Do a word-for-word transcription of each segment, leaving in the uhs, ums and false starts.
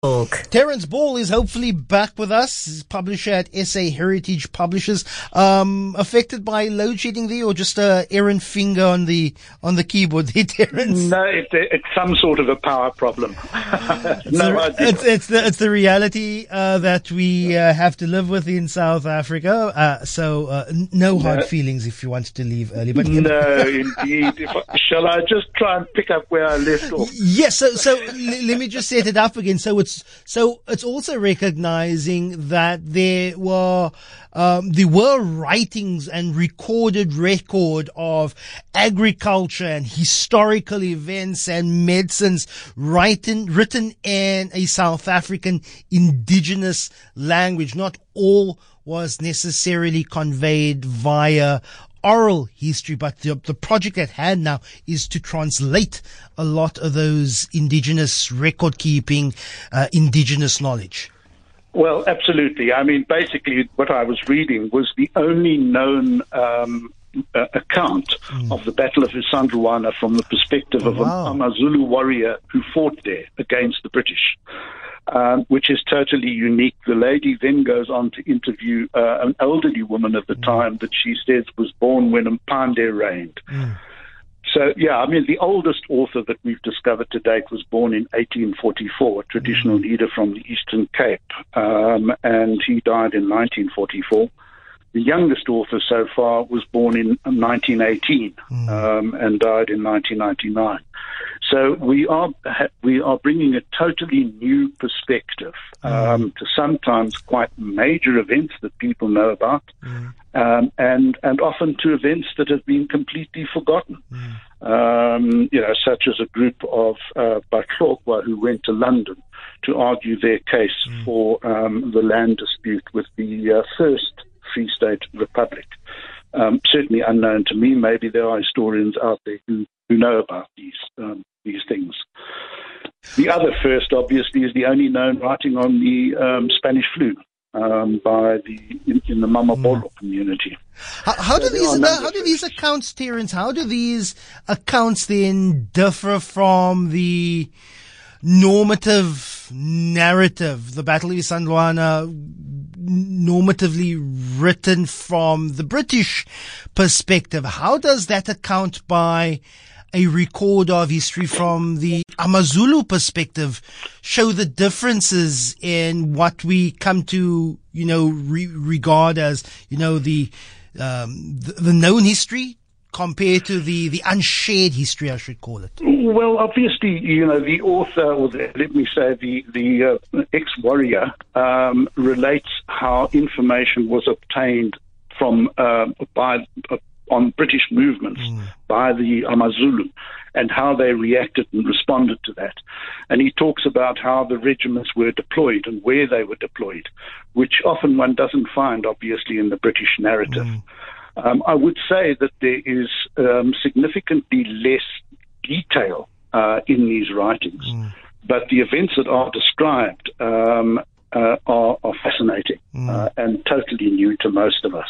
Talk. Terence Ball is hopefully back with us. He's publisher at S A Heritage Publishers. Um, affected by load shedding there, or just a errant finger on the on the keyboard there, Terence? No, it's, it's some sort of a power problem. It's, no the, idea. it's, it's the it's the reality uh, that we uh, have to live with in South Africa. Uh, so uh, n- no hard No. feelings if you wanted to leave early. But No, indeed. If I, shall I just try and pick up where I left off? yes. So so l- let me just set it up again. So it's so it's also recognizing that there were um, there were writings and recorded record of agriculture and historical events and medicines written written in a South African indigenous language. Not all was necessarily conveyed via oral history, but the, the project at hand now is to translate a lot of those indigenous record keeping, uh, indigenous knowledge. Well, absolutely. I mean, basically, what I was reading was the only known um, uh, account mm. of the Battle of Isandlwana from the perspective Oh, of wow. an Amazulu warrior who fought there against the British. Um, which is totally unique. The lady then goes on to interview uh, an elderly woman of the mm. time that she says was born when Mpande reigned. Mm. So, yeah, I mean, the oldest author that we've discovered to date was born in eighteen forty-four, a traditional mm. leader from the Eastern Cape, um, and he died in nineteen forty-four. The youngest author so far was born in nineteen eighteen mm. um, and died in nineteen ninety-nine. So we are we are bringing a totally new perspective um, mm. to sometimes quite major events that people know about, mm. um, and and often to events that have been completely forgotten. Mm. Um, you know, such as a group of uh, Batlokwa who went to London to argue their case mm. for um, the land dispute with the uh, first Free State Republic. Um, certainly unknown to me. Maybe there are historians out there who, who know about these um, these things. The other first, obviously, is the only known writing on the um, Spanish flu um, by the in, in the Mamabolo mm. community. How, how do So these there are how do numbers. these accounts, Terence? How do these accounts then differ from the normative narrative, the Battle of Isandlwana, normatively written from the British perspective? How does that account by a record of history from the Amazulu perspective show the differences in what we come to, you know, re- regard as, you know, the, um, the, the known history compared to the, the unshared history, I should call it? Well, obviously, you know, the author, or the, let me say, the, the uh, ex-warrior, um, relates how information was obtained from uh, by uh, on British movements mm. by the Amazulu and how they reacted and responded to that. And he talks about how the regiments were deployed and where they were deployed, which often one doesn't find, obviously, in the British narrative. Mm. Um, I would say that there is um, significantly less detail uh, in these writings, mm. but the events that are described um, uh, are, are fascinating mm. uh, and totally new to most of us.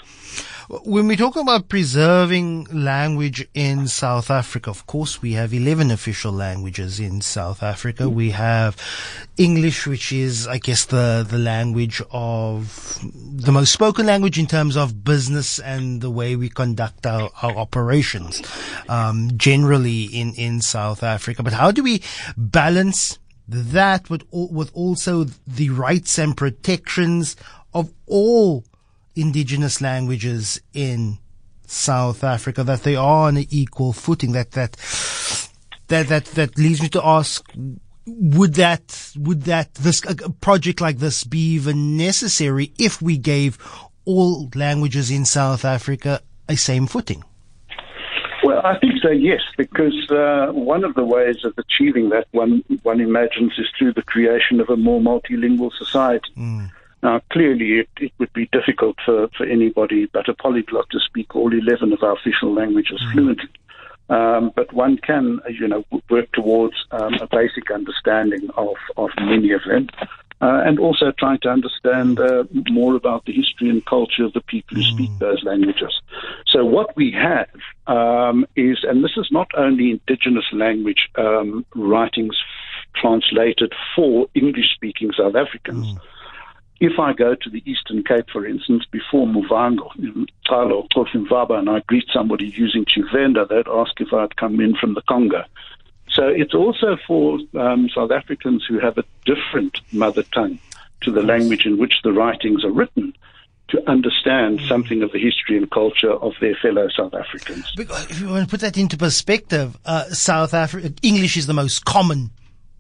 When we talk about preserving language in South Africa, of course, we have eleven official languages in South Africa. Mm. We have English, which is, I guess, the, the language of the most spoken language in terms of business and the way we conduct our, our operations, um, generally in, in South Africa. But how do we balance that with, with also the rights and protections of all indigenous languages in South Africa, that they are on an equal footing? That that that that that leads me to ask: Would that would that this a project like this be even necessary if we gave all languages in South Africa a same footing? Well, I think so, yes, because uh, one of the ways of achieving that, one one imagines, is through the creation of a more multilingual society. Mm. Now, clearly, it, it would be difficult for, for anybody but a polyglot to speak all eleven of our official languages mm. fluently. Um, but one can, you know, work towards um, a basic understanding of, of many of them, uh, and also trying to understand uh, more about the history and culture of the people who mm. speak those languages. So what we have um, is, and this is not only indigenous language um, writings translated for English-speaking South Africans. Mm. If I go to the Eastern Cape, for instance, before Muvango, Talo, Kosimvaba, and I greet somebody using Chivenda, they'd ask if I'd come in from the Congo. So it's also for um, South Africans who have a different mother tongue to the language in which the writings are written to understand something of the history and culture of their fellow South Africans. If you want to put that into perspective, uh, South Africa, English is the most common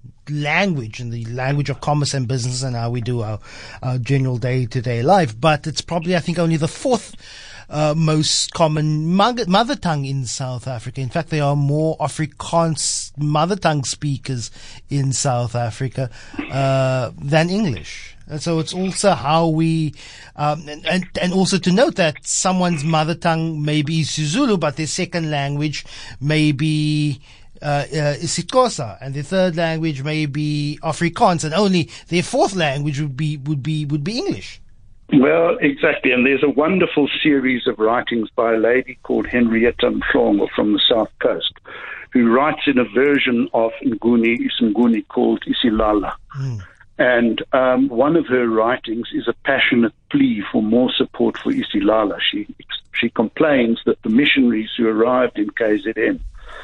language and the language of commerce and business and how we do our, our general day-to-day life. But it's probably, I think, only the fourth uh, most common mother tongue in South Africa. In fact, there are more Afrikaans mother tongue speakers in South Africa uh, than English. And so it's also how we, um, and, and, and also to note that someone's mother tongue may be isiZulu, but their second language may be Uh, uh, isiXhosa, and the third language may be Afrikaans, and only their fourth language would be would be would be English. Well, exactly, and there's a wonderful series of writings by a lady called Henrietta Mhlongo from the South Coast, who writes in a version of Nguni isiNguni called Isilala. Mm. And um, one of her writings is a passionate plea for more support for Isilala. She she complains that the missionaries who arrived in K Z N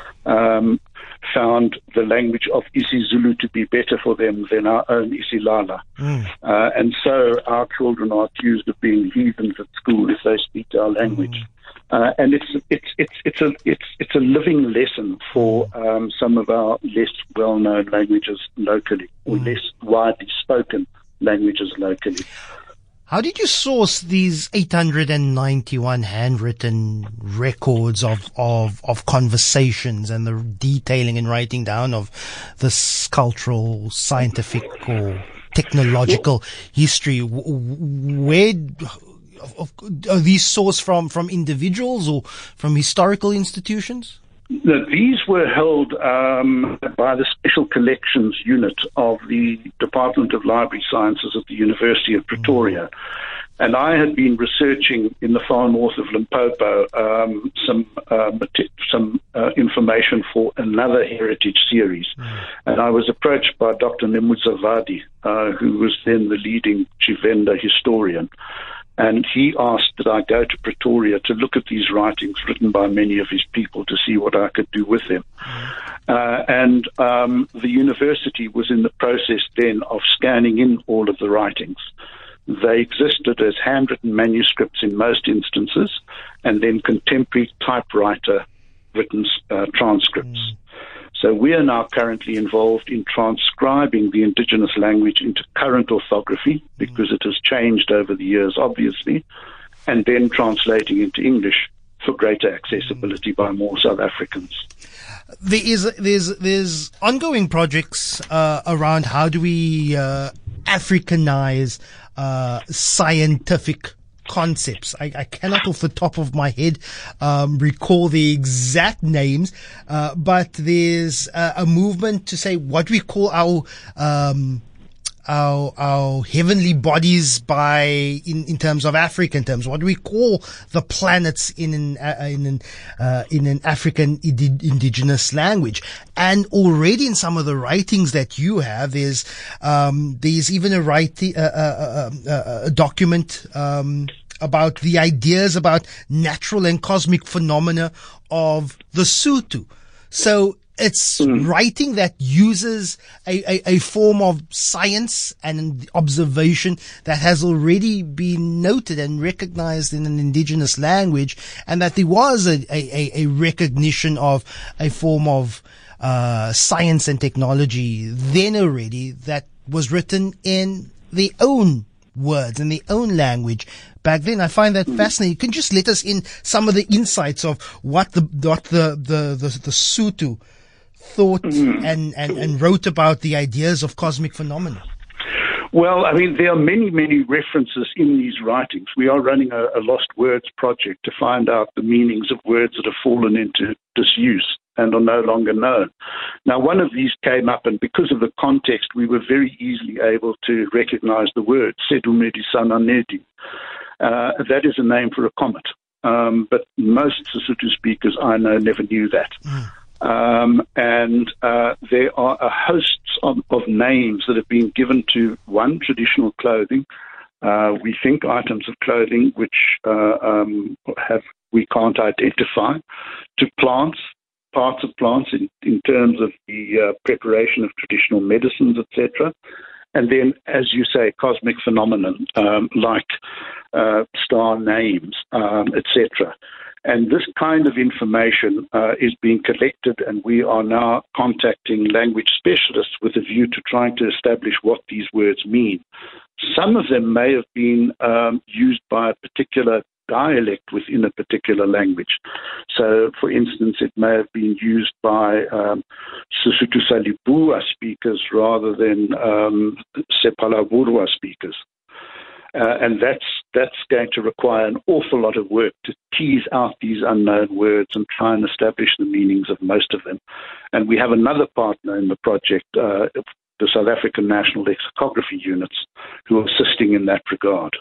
Um, found the language of isiZulu to be better for them than our own Isilala. Mm. Uh, and so our children are accused of being heathens at school if they speak our language. Mm. Uh, and it's it's it's it's a it's it's a living lesson for um, some of our less well-known languages locally, or mm. less widely spoken languages locally. How did you source these eight hundred ninety-one handwritten records of, of, of conversations and the detailing and writing down of this cultural, scientific, or technological history? Where are these sourced from, from individuals or from historical institutions? No, these were held um, by the Special Collections Unit of the Department of Library Sciences at the University of Pretoria. And I had been researching in the far north of Limpopo um, some uh, some uh, information for another heritage series. Mm. And I was approached by Doctor Nemuzavadi, uh, who was then the leading Chivenda historian. And he asked that I go to Pretoria to look at these writings written by many of his people to see what I could do with them. Uh, and um, the university was in the process then of scanning in all of the writings. They existed as handwritten manuscripts in most instances, and then contemporary typewriter-written uh, transcripts. Mm. So we are now currently involved in transcribing the indigenous language into current orthography, because it has changed over the years, obviously, and then translating into English for greater accessibility by more South Africans. There is there's there's ongoing projects uh, around how do we uh, Africanize uh, scientific concepts. I, I cannot off the top of my head um, recall the exact names, uh, but there's uh, a movement to say what we call our um, our our heavenly bodies by in, in terms of African terms. What do we call the planets in an uh, in an uh, in an African indi- indigenous language? And already in some of the writings that you have, there's um, there's even a writing uh, uh, uh, uh, a document um, about the ideas about natural and cosmic phenomena of the Sotho. So it's mm. writing that uses a, a, a form of science and observation that has already been noted and recognized in an indigenous language, and that there was a, a, a recognition of a form of uh, science and technology then already that was written in their own words, in their own language back then. I find that mm. fascinating. You can just let us in some of the insights of what the what the the the, the Sotho thought mm. and, and, and wrote about the ideas of cosmic phenomena. Well, I mean, there are many, many references in these writings. We are running a, a lost words project to find out the meanings of words that have fallen into disuse and are no longer known. Now, one of these came up, and because of the context, we were very easily able to recognize the word, Sedumedi Sananedi. Uh, that is a name for a comet. Um, but most Sesotho speakers I know never knew that. Mm. Um, and uh, there are a host of, of names that have been given to, one, traditional clothing. Uh, we think items of clothing which uh, um, have we can't identify, to plants, parts of plants in, in terms of the uh, preparation of traditional medicines, et cetera. And then, as you say, cosmic phenomenon um, like uh, star names, um, et cetera. And this kind of information uh, is being collected, and we are now contacting language specialists with a view to trying to establish what these words mean. Some of them may have been um, used by a particular dialect within a particular language. So, for instance, it may have been used by um, Sesotho sa Leboa speakers rather than um, Sephalaborwa speakers. Uh, and that's that's going to require an awful lot of work to tease out these unknown words and try and establish the meanings of most of them. And we have another partner in the project, uh, the South African National Lexicography Units, who are assisting in that regard.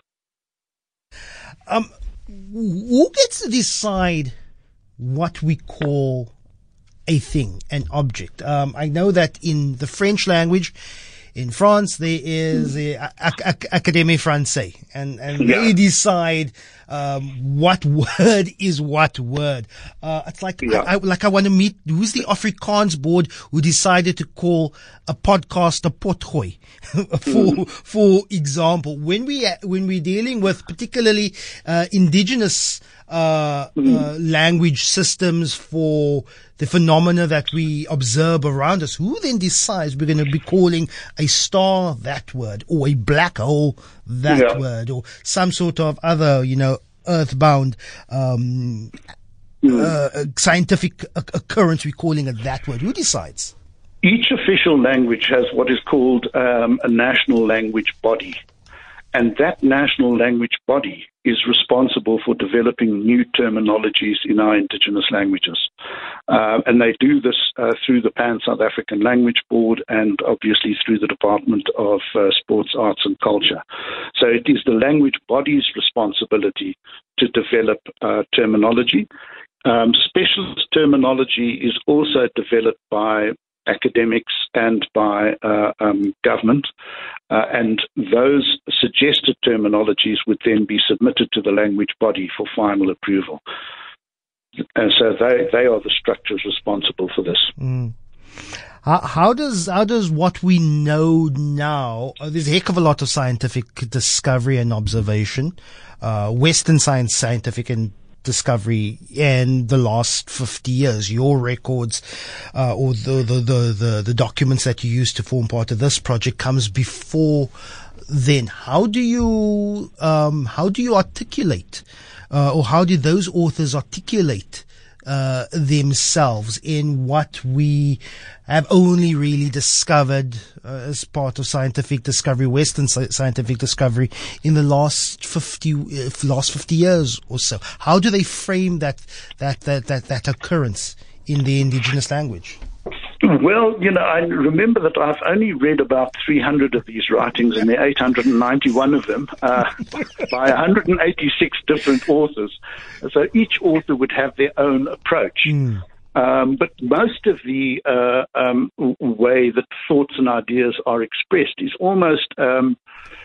Um, who gets to decide what we call a thing, an object? Um, I know that in the French language, in France, there is the Académie Française, and, and yeah. they decide um, what word is what word. Uh, it's like yeah. I, I, like I want to meet who's the Afrikaans board who decided to call a podcast a potgooi, for mm. for example. When we when we're dealing with particularly uh, indigenous uh, mm. uh, language systems for the phenomena that we observe around us, who then decides we're going to be calling a star that word, or a black hole that yeah. word, or some sort of other, you know, earthbound um, mm. uh, scientific occurrence, we're calling it that word? Who decides? Each official language has what is called um, a national language body. And that national language body is responsible for developing new terminologies in our indigenous languages. Uh, and they do this uh, through the Pan-South African Language Board and obviously through the Department of uh, Sports, Arts and Culture. So it is the language body's responsibility to develop uh, terminology. Um, specialist terminology is also developed by academics and by uh, um, government, uh, and those suggested terminologies would then be submitted to the language body for final approval. And so they, they are the structures responsible for this. Mm. How, how does how does what we know now? Uh, there's a heck of a lot of scientific discovery and observation, uh, Western science, scientific and discovery in the last fifty years. Your records, uh, or the, the, the, the, the documents that you use to form part of this project comes before then. How do you, um, how do you articulate, uh, or how did those authors articulate, uh, themselves in what we have only really discovered uh, as part of scientific discovery, Western scientific discovery, in the last fifty, uh, last fifty years or so? How do they frame that, that, that, that, that occurrence in the indigenous language? Well, you know, I remember that I've only read about three hundred of these writings, and there are eight hundred ninety-one of them uh, by one hundred eighty-six different authors. So each author would have their own approach. Mm. Um, but most of the uh, um, way that thoughts and ideas are expressed is almost um,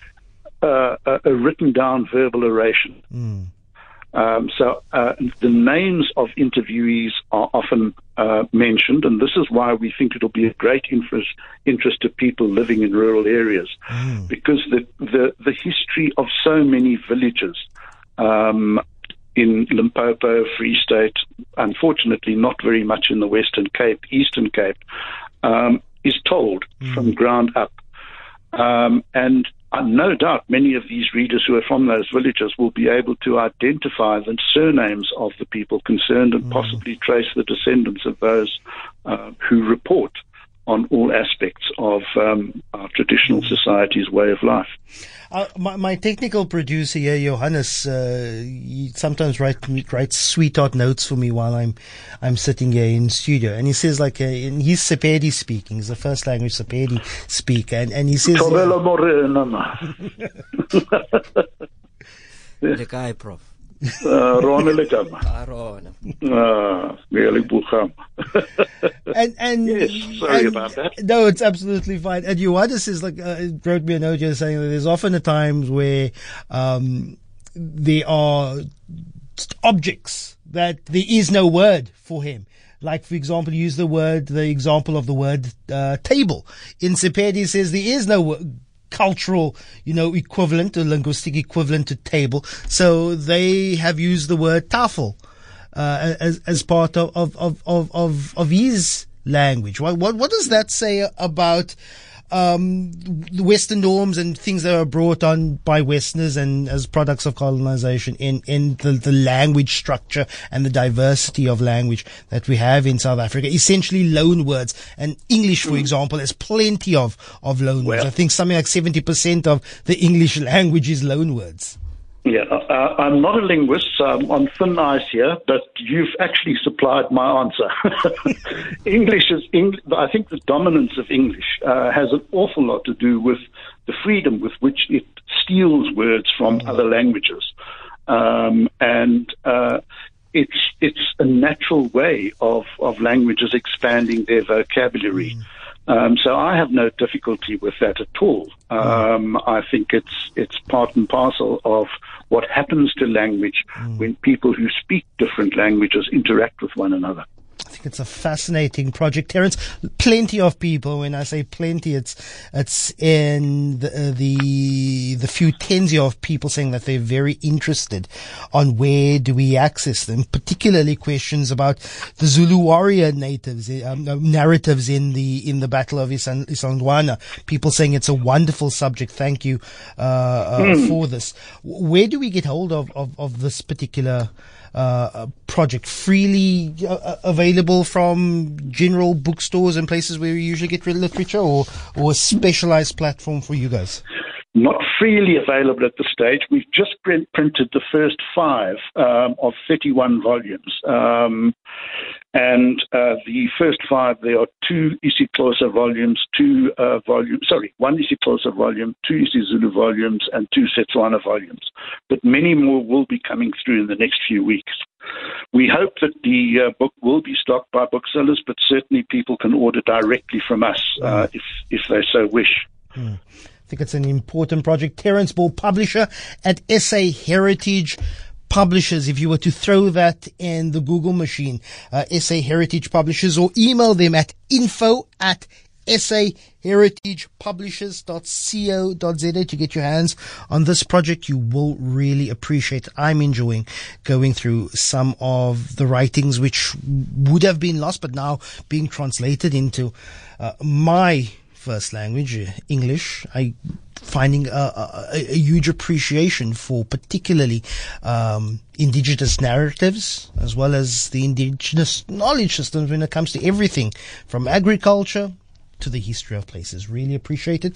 uh, a, a written down verbal oration. Mm. Um, so uh, the names of interviewees are often uh, mentioned, and this is why we think it'll be a great interest, interest to people living in rural areas, mm. because the, the, the history of so many villages um, in Limpopo, Free State, unfortunately not very much in the Western Cape, Eastern Cape, um, is told mm. from ground up. Um, and Uh, no doubt many of these readers who are from those villages will be able to identify the surnames of the people concerned and mm. possibly trace the descendants of those uh, who report on all aspects of um, our traditional society's way of life. Uh, my, my technical producer here, Johannes, uh, he sometimes write, writes sweetheart notes for me while I'm I'm sitting here in studio, and he says like uh, and he's Sepedi speaking. He's the first language Sepedi speaker, and, and he says. The guy, Prof. Uh, Ronelekam. Aaron. Ah, really bucham. And and Yes, sorry and- about that. No, it's absolutely fine. And Johannes is like uh, wrote me a note here saying that there's often a times where um, there are objects that there is no word for him. Like, for example, use the word, the example of the word uh, table. In Sepedi says there is no wo- cultural, you know, equivalent or linguistic equivalent to table. So they have used the word tafel uh, as as part of of of of of, of his language. What what what does that say about um, the Western norms and things that are brought on by Westerners and as products of colonization in, in the, the language structure and the diversity of language that we have in South Africa? Essentially loan words. And English, for example, has plenty of, of loan words. Well- I think something like seventy percent of the English language is loan words. Yeah, uh, I'm not a linguist, so I'm on thin ice here, but you've actually supplied my answer. English is, Eng- I think the dominance of English uh, has an awful lot to do with the freedom with which it steals words from other languages. Um, and uh, it's it's a natural way of, of languages expanding their vocabulary. Um, so I have no difficulty with that at all. Um, I think it's it's part and parcel of what happens to language when people who speak different languages interact with one another. I think it's a fascinating project, Terence. Plenty of people. When I say plenty, it's it's in the uh, the, the few tens of people saying that they're very interested on where do we access them. Particularly questions about the Zulu warrior natives um, narratives in the in the Battle of Isan- Isandlwana. People saying it's a wonderful subject. Thank you uh, uh, mm. for this. Where do we get hold of of, of this particular Uh, project? Freely uh, available from general bookstores and places where you usually get literature, or, or a specialized platform for you guys? Not freely available at the stage. We've just print, printed the first five um, of thirty-one volumes. Um, and uh, the first five, there are two isiXhosa volumes, two uh, volumes, sorry, one isiXhosa volume, two isiZulu volumes, and two Setswana volumes. But many more will be coming through in the next few weeks. We hope that the uh, book will be stocked by booksellers, but certainly people can order directly from us uh, if, if they so wish. Hmm. I think it's an important project. Terence Ball, publisher at S A Heritage Publishers. If you were to throw that in the Google machine, uh, S A Heritage Publishers, or email them at info at saheritagepublishers dot co dot za to get your hands on this project. You will really appreciate it. I'm enjoying going through some of the writings which would have been lost but now being translated into uh, my first language, English. I finding a, a, a huge appreciation for particularly um, indigenous narratives as well as the indigenous knowledge systems when it comes to everything from agriculture to the history of places. Really appreciate it.